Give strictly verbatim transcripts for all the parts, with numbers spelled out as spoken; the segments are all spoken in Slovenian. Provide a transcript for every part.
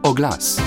Oglas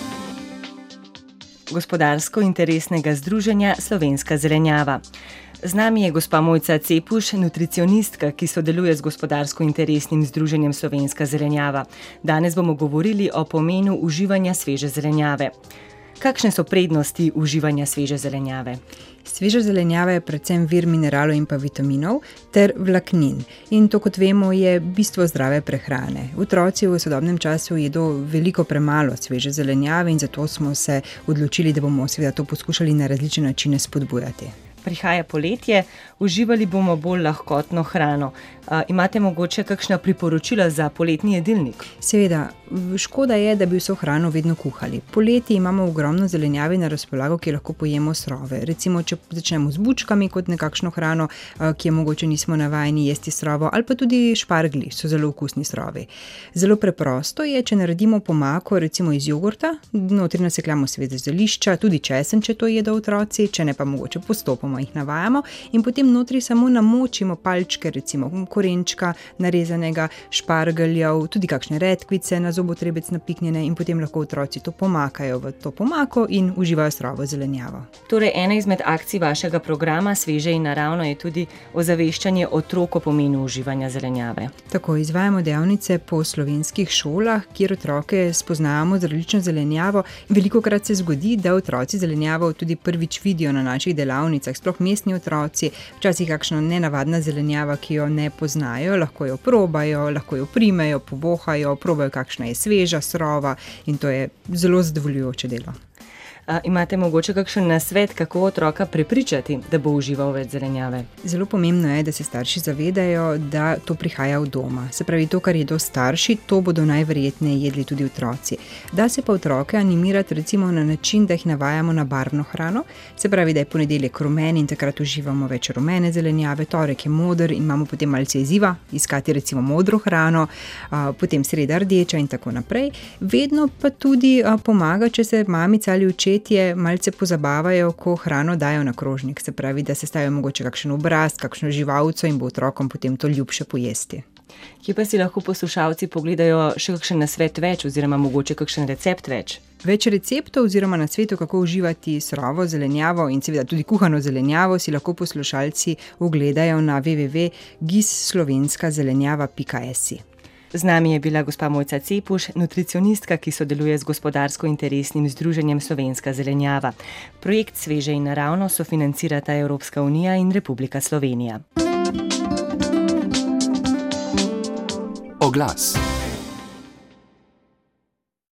Gospodarsko-interesnega združenja Slovenska zelenjava. Z nami je gospa Mojca Cepuš, nutricionistka, ki sodeluje z Gospodarsko-interesnim združenjem Slovenska zelenjava. Danes bomo govorili o pomenu uživanja sveže zelenjave. Kakšne so prednosti uživanja sveže zelenjave? Sveža zelenjava je predvsem vir mineralov in pa vitaminov ter vlaknin. In to, kot vemo, je bistvo zdrave prehrane. Otroci v sodobnem času jedo veliko premalo sveže zelenjave in zato smo se odločili, da bomo seveda to poskušali na različne načine spodbujati. Prihaja poletje, uživali bomo bolj lahkotno hrano. A, imate mogoče kakšna priporočila za poletni jedilnik? Seveda, škoda je, da bi vso hrano vedno kuhali. Poleti imamo ogromno zelenjave na razpolago, ki lahko pojemo surove. Recimo, če začnemo z bučkami kot nekakšno hrano, ki je mogoče nismo navajeni jesti surovo, ali pa tudi šparglji so zelo okusni surovi. Zelo preprosto je, če naredimo pomako recimo iz jogurta, notri nasekljamo seveda zelišča, tudi česen, če to jedo otroci, če ne pa mogoče postopoma jih navajamo in potem notri samo namočimo palčke, recimo korenčka narezanega, špargeljev, tudi kakšne redkvice na zobotrebec napiknjene in potem lahko otroci to pomakajo v to pomako in uživajo surovo zelenjavo. Torej, ena izmed akcij vašega programa Sveže in naravno je tudi ozaveščanje otrok o pomenu uživanja zelenjave. Tako, izvajamo dejavnice po slovenskih šolah, kjer otroke spoznavamo z različno zelenjavo. Velikokrat se zgodi, da otroci zelenjavo tudi prvič vidijo na naših delavnicah, sploh mestni otroci, včasih kakšno nenavadna zelenjava, ki jo ne poznajo, lahko jo probajo, lahko jo primejo, povohajo, probajo, kakšna je sveža, surova in to je zelo zadovoljujoče delo. A, imate mogoče kakšen nasvet, kako otroka prepričati, da bo užival več zelenjave? Zelo pomembno je, da se starši zavedajo, da to prihaja od doma. Se pravi, to, kar jedo starši, to bodo najverjetneje jedli tudi otroci. Da se pa otroke animirati recimo na način, da jih navajamo na barvno hrano, se pravi, da je ponedeljek rumen in takrat uživamo več rumene zelenjave, torek je moder in imamo potem malce izziva, iskati recimo modro hrano, a, potem sreda rdeča in tako naprej. Vedno pa tudi a, pomaga, če se mamica ali očetje malce pozabavajo, ko hrano dajo na krožnik, se pravi, da se stavijo mogoče kakšen obraz, kakšno živalco in bo otrokom potem to ljubše pojesti. Kje pa si lahko poslušalci pogledajo še kakšen nasvet več oziroma mogoče kakšen recept več? Več receptov oziroma nasvetov, kako uživati surovo zelenjavo in seveda tudi kuhano zelenjavo, si lahko poslušalci ogledajo na w w w pika gis slovenska zelenjava pika si. Z nami je bila gospa Mojca Cepuš, nutricionistka, ki sodeluje z Gospodarsko-interesnim združenjem Slovenska zelenjava. Projekt Sveže in naravno sofinancirata Evropska unija in Republika Slovenija. Oglas.